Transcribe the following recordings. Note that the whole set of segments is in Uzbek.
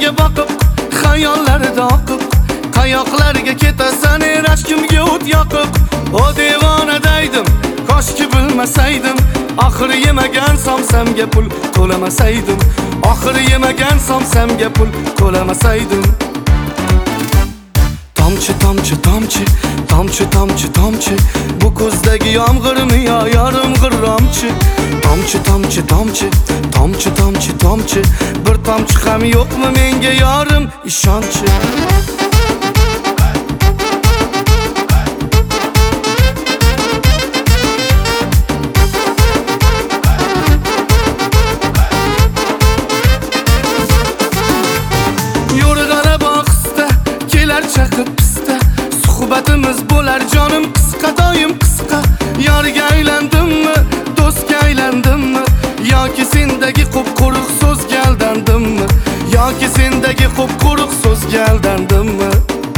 menga boqib xayollarda oqib, qayoqlarga ketasan rashkimga o't yoqib. O devona deydim, koshki bilmasaydim, oxir yemagan somsamga pul to'lamasaydim, oxir yemagan somsamga pul to'lamasaydim. Tomchi tomchi tomchi, tomchi tomchi tomchi, bu ko'zdagi yomg'irmi yo yorim g'irromchi? Tomchi tomchi tomchi, tomchi tomchi tomchi, bir tomchi ham yo'qmi menga yorim ishonchi? Yo'rg'ara boqista kelar chaqib pista, suhbatimiz bo'lar jonim qisqa doim qisqa. Yorga aylandimmi, do'stga aylandimmi, yoki sendagi qop-quruq so'zga aldandimmi, yoki sendagi qop-quruq so'zga aldandimmi?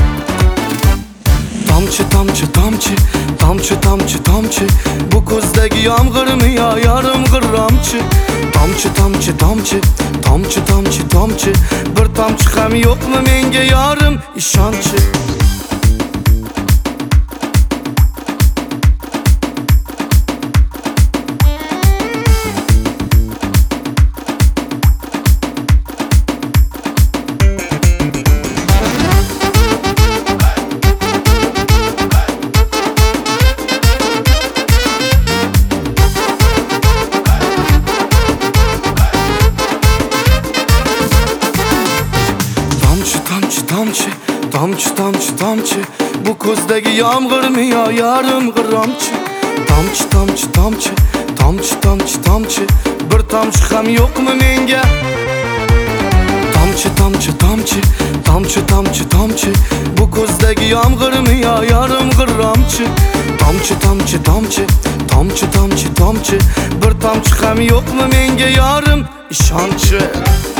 Tomchi tomchi tomchi, tomchi tomchi tomchi, bu ko'zdagi yomg'irmi yo yorim g'irromchi? Tomchi tomchi tomchi, tomchi tomchi tomchi, bir tomchi ham yo'qmi menga yorim ishonchi? Tomchi, tomchi, tomchi, tomchi, bu ko'zdagi yomg'irmi yo yorim g'irromchi? Tomchi, tomchi, tomchi, tomchi, tomchi, tomchi, bir tomchi ham yo'qmi menga? Tomchi, tomchi, tomchi, tomchi, tomchi, tomchi, bu ko'zdagi yomg'irmi yo yorim g'irromchi? Tomchi, tomchi, tomchi, tomchi, tomchi, tomchi, bir tomchi ham yo'qmi menga yorim ishonchi?